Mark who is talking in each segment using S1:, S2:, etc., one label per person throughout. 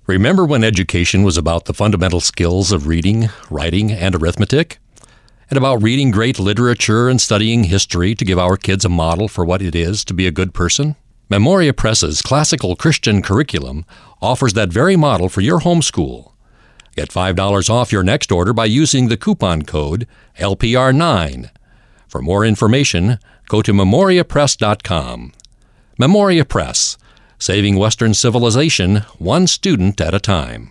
S1: Remember when education was about the fundamental skills of reading, writing, and arithmetic? And about reading great literature and studying history to give our kids a model for what it is to be a good person? Memoria Press's classical Christian curriculum offers that very model for your homeschool. Get $5 off your next order by using the coupon code LPR9. For more information, go to memoriapress.com. Memoria Press, saving Western civilization one student at a time.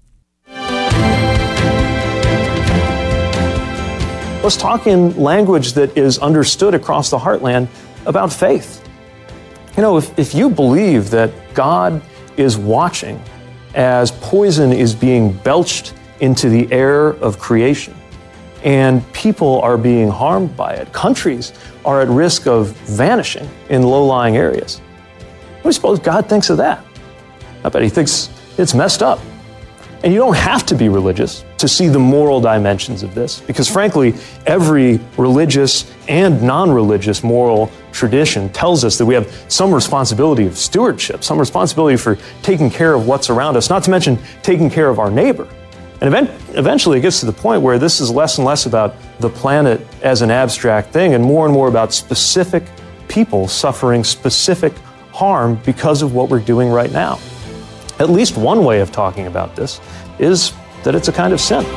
S2: Let's talk in language that is understood across the heartland about faith. You know, if you believe that God is watching as poison is being belched into the air of creation, and people are being harmed by it, countries are at risk of vanishing in low-lying areas, what do you suppose God thinks of that? I bet he thinks it's messed up. And you don't have to be religious to see the moral dimensions of this, because frankly, every religious and non-religious moral tradition tells us that we have some responsibility of stewardship, some responsibility for taking care of what's around us, not to mention taking care of our neighbor. And eventually it gets to the point where this is less and less about the planet as an abstract thing and more about specific people suffering specific harm because of what we're doing right now. At least one way of talking about this is that it's a kind of sin.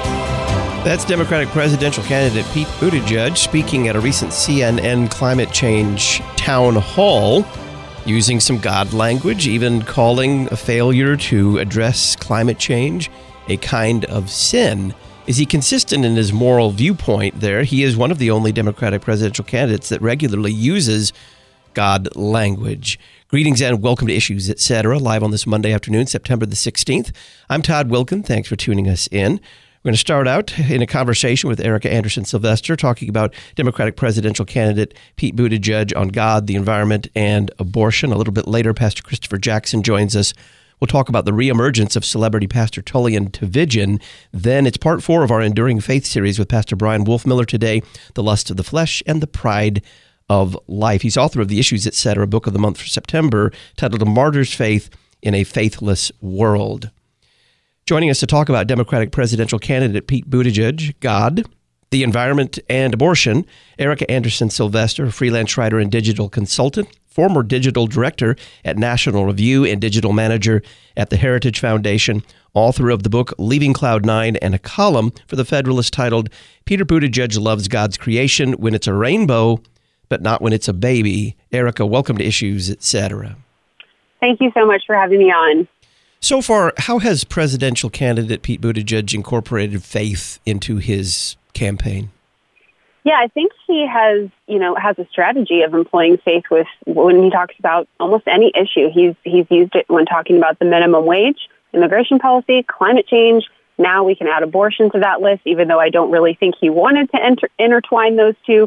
S3: That's Democratic presidential candidate Pete Buttigieg speaking at a recent CNN climate change town hall, using some God language, even calling a failure to address climate change a kind of sin. Is he consistent in his moral viewpoint there? He is one of the only Democratic presidential candidates that regularly uses God language. Greetings and welcome to Issues, Etc., live on this Monday afternoon, September the 16th. I'm Todd Wilken. Thanks for tuning us in. We're going to start out in a conversation with Erica Anderson Sylvester talking about Democratic presidential candidate Pete Buttigieg on God, the environment, and abortion. A little bit later, Pastor Christopher Jackson joins us. We'll talk about the reemergence of celebrity pastor Tullian Tchividjian. Then it's part 4 of our Enduring Faith series with Pastor Brian Wolfmiller today, The Lust of the Flesh and the Pride of Life. He's author of the Issues, Etc. book of the month for September, titled A Martyr's Faith in a Faithless World. Joining us to talk about Democratic presidential candidate Pete Buttigieg, God, the environment, and abortion, Erica Anderson Sylvester, a freelance writer and digital consultant, former digital director at National Review and digital manager at the Heritage Foundation, author of the book Leaving Cloud 9 and a column for The Federalist titled Peter Buttigieg Loves God's Creation When It's a Rainbow, but Not When It's a Baby. Erica, welcome to Issues, Etc.
S4: Thank you so much for having me on.
S3: So far, how has presidential candidate Pete Buttigieg incorporated faith into his campaign?
S4: Yeah, I think he has a strategy of employing faith with when he talks about almost any issue. He's used it when talking about the minimum wage, immigration policy, climate change. Now we can add abortion to that list, even though I don't really think he wanted to intertwine those two.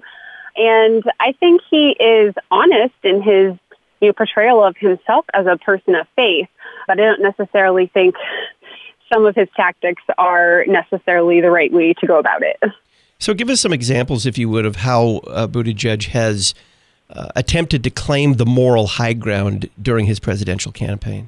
S4: And I think he is honest in his portrayal of himself as a person of faith, but I don't necessarily think some of his tactics are necessarily the right way to go about it.
S3: So give us some examples, if you would, of how Buttigieg has attempted to claim the moral high ground during his presidential campaign.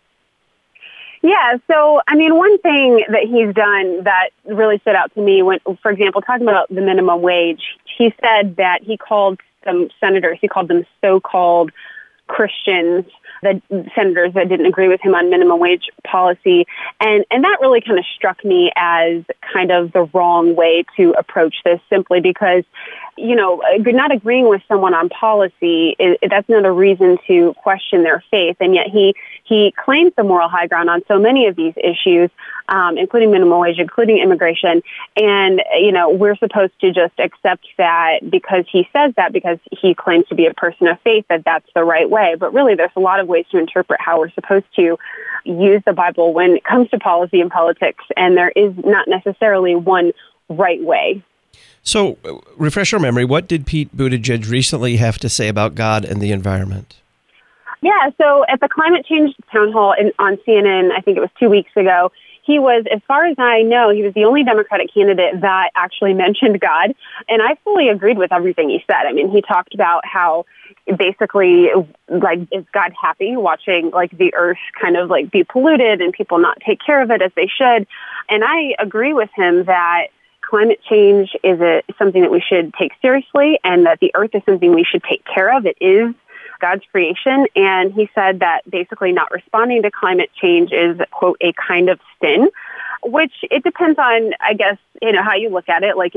S4: Yeah, so, one thing that he's done that really stood out to me when, for example, talking about the minimum wage, he said that he called some senators, he called them so-called Christians, the senators that didn't agree with him on minimum wage policy. And that really kind of struck me as kind of the wrong way to approach this, simply because, not agreeing with someone on policy, that's not a reason to question their faith. And yet he claims the moral high ground on so many of these issues, including minimum wage, including immigration. And, we're supposed to just accept that because he says that, because he claims to be a person of faith, that that's the right way. But really, there's a lot of ways to interpret how we're supposed to use the Bible when it comes to policy and politics. And there is not necessarily one right way.
S3: So, refresh our memory, what did Pete Buttigieg recently have to say about God and the environment?
S4: Yeah, so at the climate change town hall on CNN, I think it was 2 weeks ago, he was, as far as I know, he was the only Democratic candidate that actually mentioned God. And I fully agreed with everything he said. I mean, he talked about how basically, like, is God happy watching, like, the earth kind of, like, be polluted and people not take care of it as they should? And I agree with him that climate change is something that we should take seriously, and that the earth is something we should take care of. It is God's creation. And he said that basically not responding to climate change is, quote, a kind of sin, which it depends on, I guess, how you look at it. Like,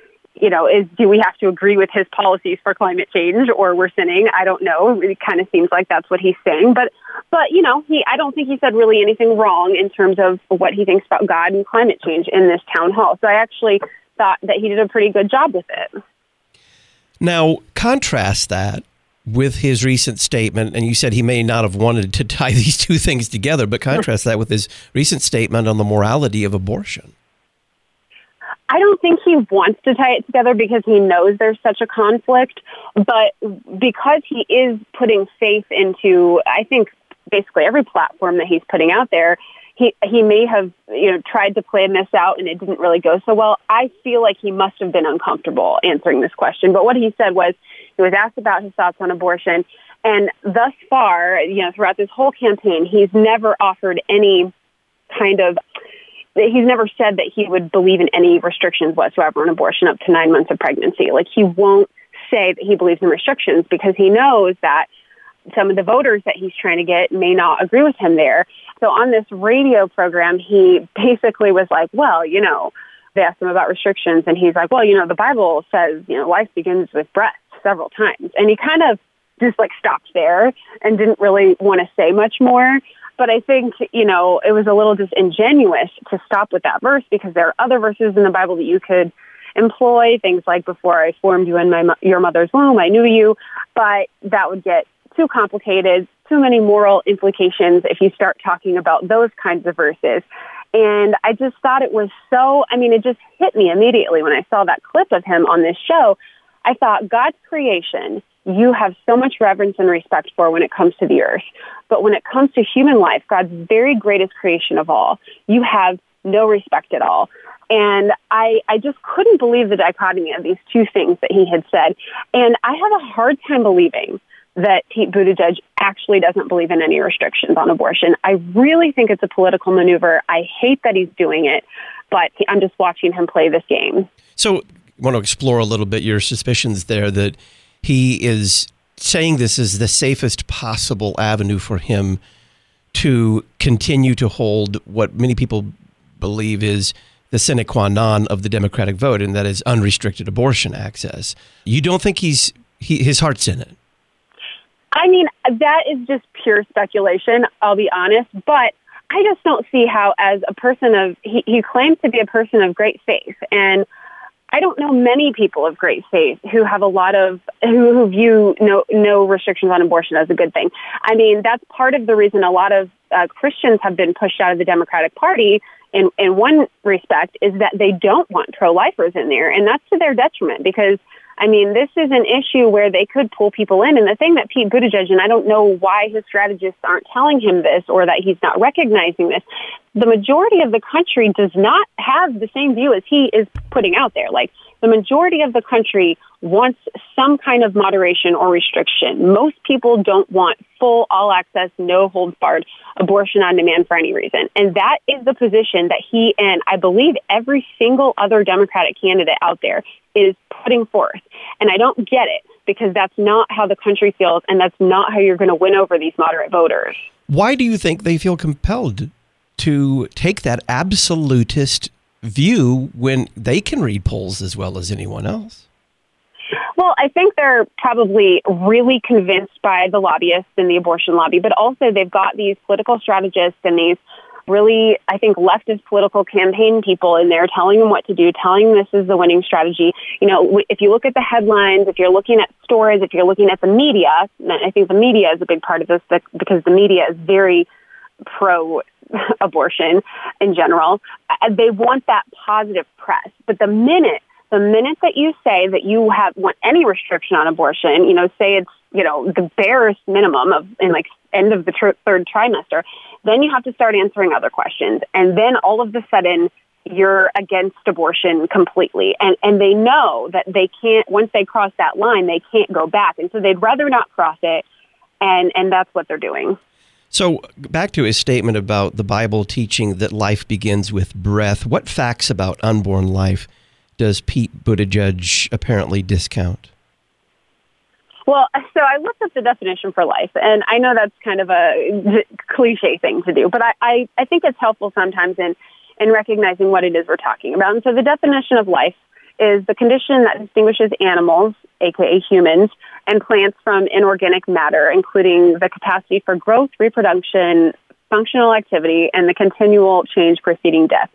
S4: do we have to agree with his policies for climate change, or we're sinning? I don't know. It kind of seems like that's what he's saying. But I don't think he said really anything wrong in terms of what he thinks about God and climate change in this town hall. So I actually thought that he did a pretty good job with it.
S3: Now, contrast that with his recent statement, and you said he may not have wanted to tie these two things together, but contrast that with his recent statement on the morality of abortion.
S4: I don't think he wants to tie it together because he knows there's such a conflict, but because he is putting faith into, I think, basically every platform that he's putting out there, he may have tried to plan this out and it didn't really go so well. I feel like he must have been uncomfortable answering this question. But what he said was, he was asked about his thoughts on abortion, and thus far, throughout this whole campaign, he's never offered any kind of, he's never said that he would believe in any restrictions whatsoever on abortion up to 9 months of pregnancy. Like, he won't say that he believes in restrictions because he knows that some of the voters that he's trying to get may not agree with him there. So on this radio program, he basically was like, well, they asked him about restrictions, and he's like, well, the Bible says, life begins with breath several times. And he kind of just stopped there and didn't really want to say much more. But I think, it was a little disingenuous to stop with that verse, because there are other verses in the Bible that you could employ, things like, before I formed you in your mother's womb, I knew you. But that would get too complicated, too many moral implications if you start talking about those kinds of verses. And I just thought it was it just hit me immediately when I saw that clip of him on this show. I thought, God's creation, you have so much reverence and respect for when it comes to the earth. But when it comes to human life, God's very greatest creation of all, you have no respect at all. And I just couldn't believe the dichotomy of these two things that he had said. And I have a hard time believing that Pete Buttigieg actually doesn't believe in any restrictions on abortion. I really think it's a political maneuver. I hate that he's doing it, but I'm just watching him play this game.
S3: So I want to explore a little bit your suspicions there that he is saying this is the safest possible avenue for him to continue to hold what many people believe is the sine qua non of the Democratic vote, and that is unrestricted abortion access. You don't think his heart's in it?
S4: I mean, that is just pure speculation, I'll be honest, but I just don't see how, as a person of, he claims to be a person of great faith, and I don't know many people of great faith who have who view no restrictions on abortion as a good thing. I mean, that's part of the reason a lot of Christians have been pushed out of the Democratic Party in one respect, is that they don't want pro-lifers in there, and that's to their detriment, because I mean, this is an issue where they could pull people in. And the thing that Pete Buttigieg, and I don't know why his strategists aren't telling him this, or that he's not recognizing this, the majority of the country does not have the same view as he is putting out there. Like, the majority of the country wants some kind of moderation or restriction. Most people don't want full, all-access, no-holds-barred abortion on demand for any reason. And that is the position that he and I believe every single other Democratic candidate out there is putting forth. And I don't get it, because that's not how the country feels, and that's not how you're going to win over these moderate voters.
S3: Why do you think they feel compelled to take that absolutist view when they can read polls as well as anyone else?
S4: Well, I think they're probably really convinced by the lobbyists in the abortion lobby, but also they've got these political strategists and these really, I think, leftist political campaign people in there telling them what to do, telling them this is the winning strategy. If you look at the headlines, if you're looking at stories, if you're looking at the media, I think the media is a big part of this, because the media is very pro-abortion in general. They want that positive press. But the minute that you say that you want any restriction on abortion, say it's the barest minimum in like end of the third trimester, then you have to start answering other questions. And then all of a sudden, you're against abortion completely. And they know that they can't, once they cross that line, they can't go back. And so they'd rather not cross it. And that's what they're doing.
S3: So back to his statement about the Bible teaching that life begins with breath. What facts about unborn life does Pete Buttigieg apparently discount?
S4: Well, so I looked up the definition for life, and I know that's kind of a cliche thing to do, but I think it's helpful sometimes in recognizing what it is we're talking about. And so the definition of life is the condition that distinguishes animals, aka humans, and plants from inorganic matter, including the capacity for growth, reproduction, functional activity, and the continual change preceding death.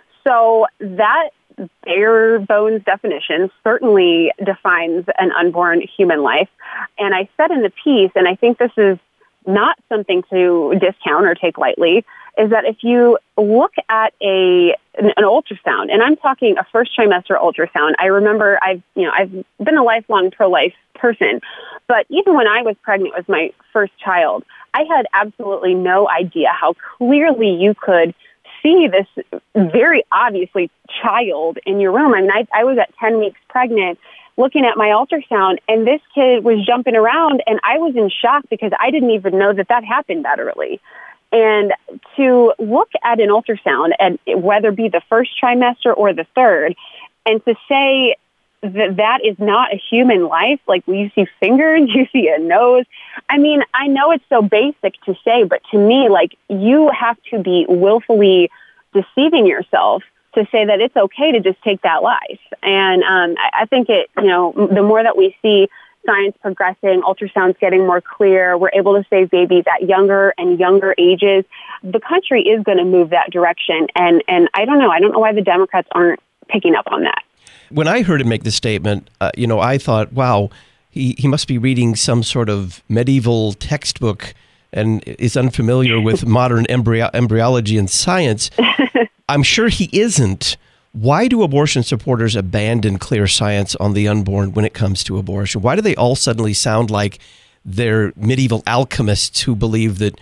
S4: So that bare bones definition certainly defines an unborn human life. And I said in the piece, and I think this is not something to discount or take lightly, is that if you look at an ultrasound, and I'm talking a first trimester ultrasound, I remember I've been a lifelong pro-life person, but even when I was pregnant with my first child, I had absolutely no idea how clearly you could see this very obviously child in your room. I mean, I was at 10 weeks pregnant looking at my ultrasound, and this kid was jumping around, and I was in shock because I didn't even know that happened that early. And to look at an ultrasound, and whether it be the first trimester or the third, and to say that is not a human life, like you see fingers, you see a nose. I mean, I know it's so basic to say, but to me, like, you have to be willfully deceiving yourself to say that it's okay to just take that life. And I think the more that we see science progressing, ultrasounds getting more clear, we're able to save babies at younger and younger ages, the country is going to move that direction. And I don't know why the Democrats aren't picking up on that.
S3: When I heard him make the statement, I thought, wow, he must be reading some sort of medieval textbook and is unfamiliar with modern embryology and science. I'm sure he isn't. Why do abortion supporters abandon clear science on the unborn when it comes to abortion? Why do they all suddenly sound like they're medieval alchemists who believe that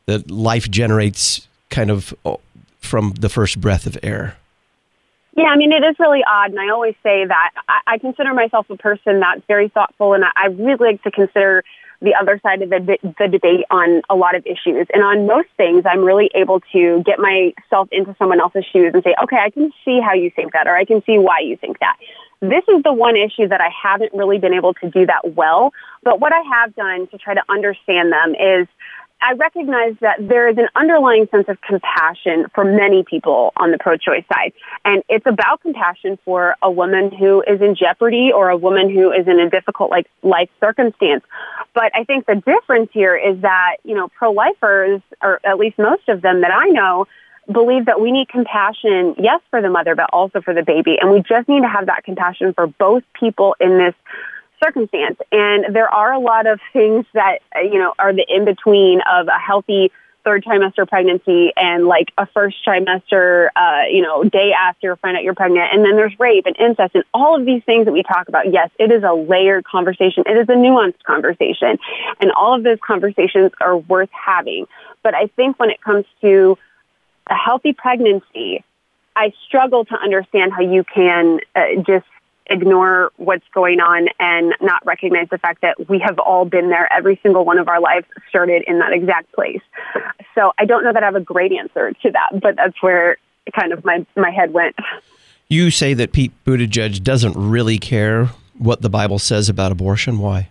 S3: life generates kind of from the first breath of air?
S4: Yeah, I mean, it is really odd, and I always say that I consider myself a person that's very thoughtful, and I really like to consider the other side of the debate on a lot of issues. And on most things, I'm really able to get myself into someone else's shoes and say, okay, I can see how you think that, or I can see why you think that. This is the one issue that I haven't really been able to do that well, but what I have done to try to understand them is I recognize that there is an underlying sense of compassion for many people on the pro-choice side. And it's about compassion for a woman who is in jeopardy or a woman who is in a difficult life circumstance. But I think the difference here is that, pro-lifers, or at least most of them that I know, believe that we need compassion, yes, for the mother, but also for the baby. And we just need to have that compassion for both people in this circumstance. And there are a lot of things that, are the in-between of a healthy third trimester pregnancy and like a first trimester, day after you find out you're pregnant. And then there's rape and incest and all of these things that we talk about. Yes, it is a layered conversation. It is a nuanced conversation. And all of those conversations are worth having. But I think when it comes to a healthy pregnancy, I struggle to understand how you can just ignore what's going on and not recognize the fact that we have all been there. Every single one of our lives started in that exact place. So I don't know that I have a great answer to that, but that's where kind of my head went.
S3: You say that Pete Buttigieg doesn't really care what the Bible says about abortion. Why?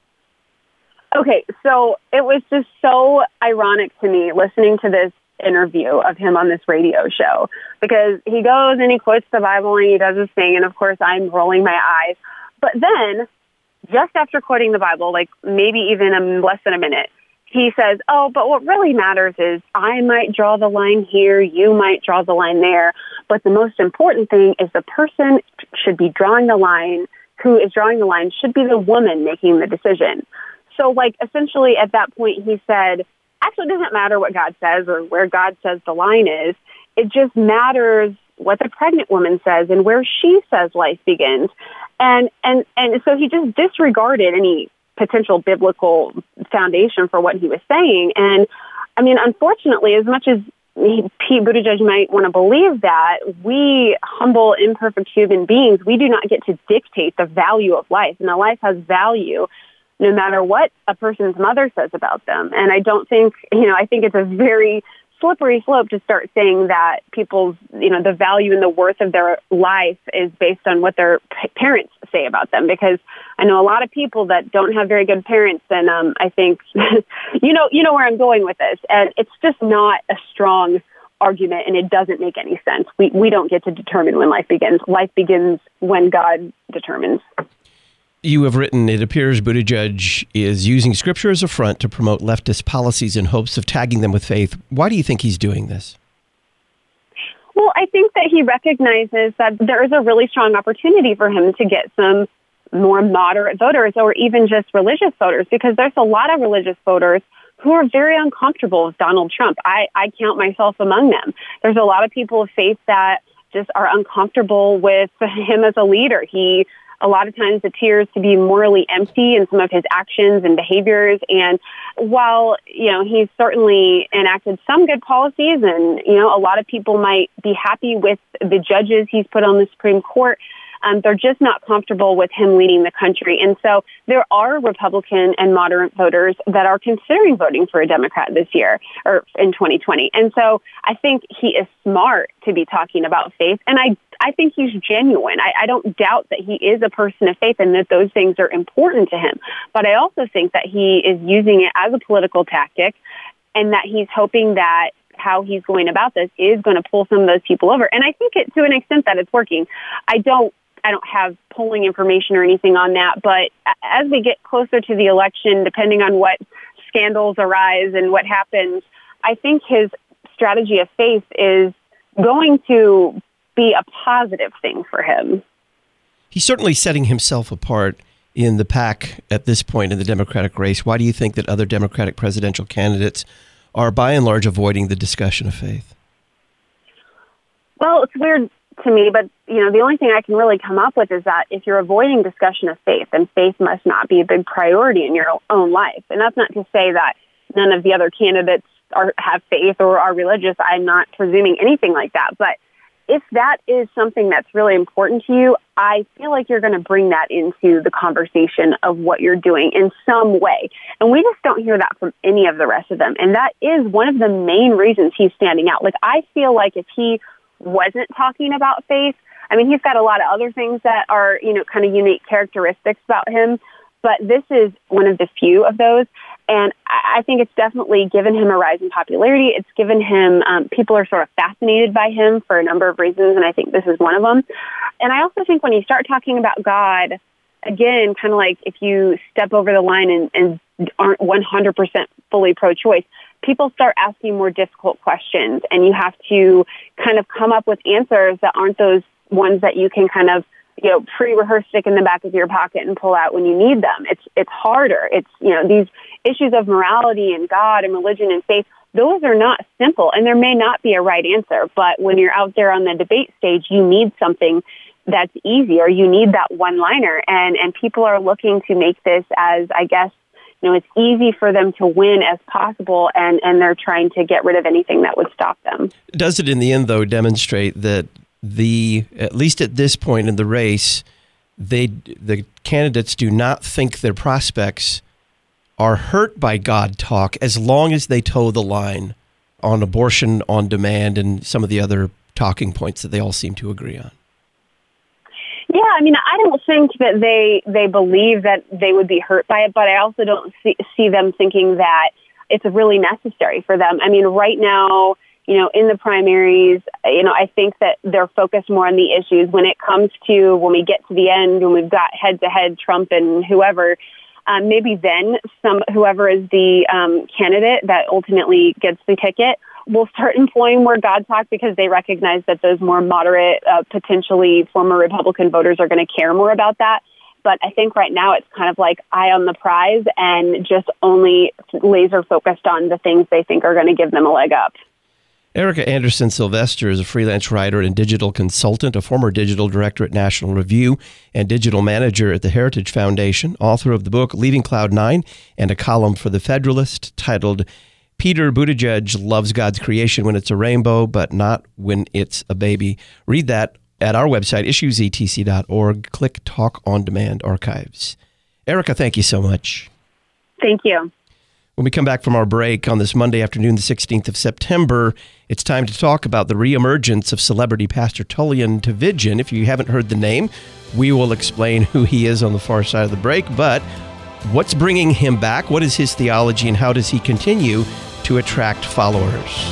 S4: Okay, so it was just so ironic to me listening to this interview of him on this radio show, because he goes and he quotes the Bible and he does his thing, and of course I'm rolling my eyes. But then, just after quoting the Bible, like maybe even in less than a minute, he says, oh, but what really matters is I might draw the line here, you might draw the line there, but the most important thing is the person should be drawing the line, who is drawing the line should be the woman making the decision. So essentially at that point he said, actually, it doesn't matter what God says or where God says the line is. It just matters what the pregnant woman says and where she says life begins. And so he just disregarded any potential biblical foundation for what he was saying. And I mean, unfortunately, as much as Pete Buttigieg might want to believe that, we humble, imperfect human beings, we do not get to dictate the value of life. And a life has value no matter what a person's mother says about them. And I don't think, I think it's a very slippery slope to start saying that people's, the value and the worth of their life is based on what their parents say about them. Because I know a lot of people that don't have very good parents, and I think, you know where I'm going with this. And it's just not a strong argument, and it doesn't make any sense. We don't get to determine when life begins. Life begins when God determines.
S3: You have written, it appears Buttigieg is using Scripture as a front to promote leftist policies in hopes of tagging them with faith. Why do you think he's doing this?
S4: Well, I think that he recognizes that there is a really strong opportunity for him to get some more moderate voters or even just religious voters, because there's a lot of religious voters who are very uncomfortable with Donald Trump. I count myself among them. There's a lot of people of faith that just are uncomfortable with him as a leader. He a lot of times appears to be morally empty in some of his actions and behaviors. And while, he's certainly enacted some good policies and, a lot of people might be happy with the judges he's put on the Supreme Court, they're just not comfortable with him leading the country. And so there are Republican and moderate voters that are considering voting for a Democrat this year or in 2020. And so I think he is smart to be talking about faith. And I think he's genuine. I don't doubt that he is a person of faith and that those things are important to him. But I also think that he is using it as a political tactic and that he's hoping that how he's going about this is going to pull some of those people over. And I think to an extent that it's working. I don't have polling information or anything on that, but as we get closer to the election, depending on what scandals arise and what happens, I think his strategy of faith is going to be a positive thing for him.
S3: He's certainly setting himself apart in the pack at this point in the Democratic race. Why do you think that other Democratic presidential candidates are by and large avoiding the discussion of faith?
S4: Well, it's weird to me, but the only thing I can really come up with is that if you're avoiding discussion of faith, then faith must not be a big priority in your own life. And that's not to say that none of the other candidates have faith or are religious. I'm not presuming anything like that. But if that is something that's really important to you, I feel like you're going to bring that into the conversation of what you're doing in some way. And we just don't hear that from any of the rest of them. And that is one of the main reasons he's standing out. Like, I feel like if he wasn't talking about faith, I mean, he's got a lot of other things that are, kind of unique characteristics about him, but this is one of the few of those. And I think it's definitely given him a rise in popularity. It's given him, people are sort of fascinated by him for a number of reasons, and I think this is one of them. And I also think when you start talking about God, again, kind of like if you step over the line and aren't 100% fully pro-choice, people start asking more difficult questions, and you have to kind of come up with answers that aren't those ones that you can kind of, pre-rehearse, stick in the back of your pocket and pull out when you need them. It's harder. It's, these issues of morality and God and religion and faith, those are not simple, and there may not be a right answer. But when you're out there on the debate stage, you need something that's easy, or you need that one-liner. And people are looking to make this as, I guess, it's easy for them to win as possible, and they're trying to get rid of anything that would stop them.
S3: Does it in the end, though, demonstrate that at least at this point in the race, the candidates do not think their prospects are hurt by God talk as long as they toe the line on abortion on demand and some of the other talking points that they all seem to agree on?
S4: Yeah, I mean, I don't think that they believe that they would be hurt by it, but I also don't see them thinking that it's really necessary for them. I mean, right now, in the primaries, I think that they're focused more on the issues. When it comes to when we get to the end, when we've got head-to-head Trump and whoever, maybe then whoever is the candidate that ultimately gets the ticket will start employing more God talk, because they recognize that those more moderate, potentially former Republican voters are going to care more about that. But I think right now it's kind of like eye on the prize and just only laser focused on the things they think are going to give them a leg up.
S3: Erica Anderson Sylvester is a freelance writer and digital consultant, a former digital director at National Review and digital manager at the Heritage Foundation, author of the book Leaving Cloud 9 and a column for The Federalist titled Peter Buttigieg Loves God's Creation When It's a Rainbow, But Not When It's a Baby. Read that at our website, issuesetc.org. Click Talk on Demand Archives. Erica, thank you so much.
S4: Thank you.
S3: When we come back from our break on this Monday afternoon, the 16th of September, it's time to talk about the reemergence of celebrity pastor Tullian Tchividjian. If you haven't heard the name, we will explain who he is on the far side of the break. But what's bringing him back? What is his theology, and how does he continue to attract followers?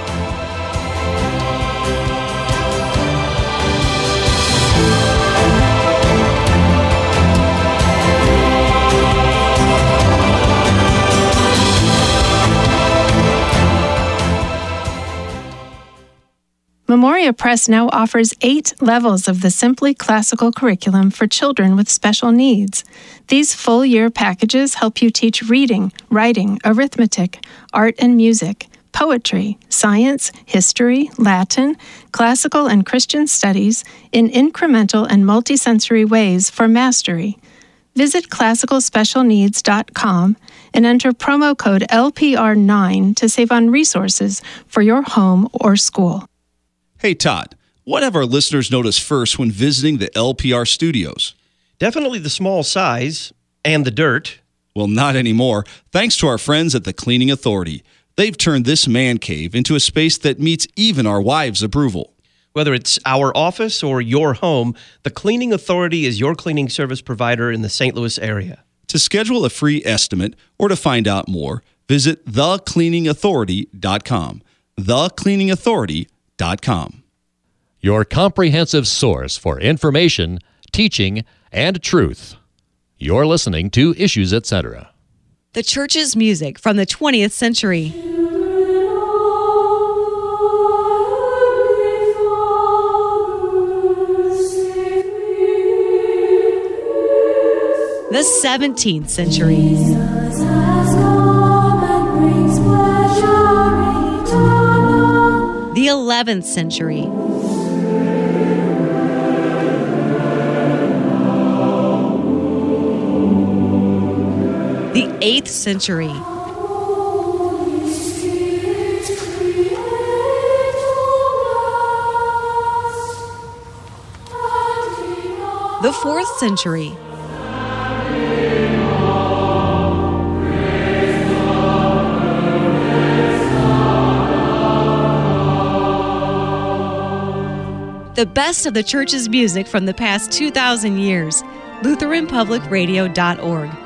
S5: Memoria Press now offers 8 levels of the Simply Classical curriculum for children with special needs. These full-year packages help you teach reading, writing, arithmetic, art and music, poetry, science, history, Latin, classical and Christian studies in incremental and multisensory ways for mastery. Visit classicalspecialneeds.com and enter promo code LPR9 to save on resources for your home or school.
S6: Hey, Todd, what have our listeners noticed first when visiting the LPR studios?
S3: Definitely the small size and the dirt.
S6: Well, not anymore, thanks to our friends at the Cleaning Authority. They've turned this man cave into a space that meets even our wives' approval.
S3: Whether it's our office or your home, the Cleaning Authority is your cleaning service provider in the St. Louis area.
S6: To schedule a free estimate or to find out more, visit thecleaningauthority.com. Thecleaningauthority.com.
S1: Your comprehensive source for information, teaching, and truth. You're listening to Issues Etc.
S7: The church's music from the 20th century. The 17th century. The 11th century. The 8th century. The 4th century. The best of the church's music from the past 2,000 years. LutheranPublicRadio.org.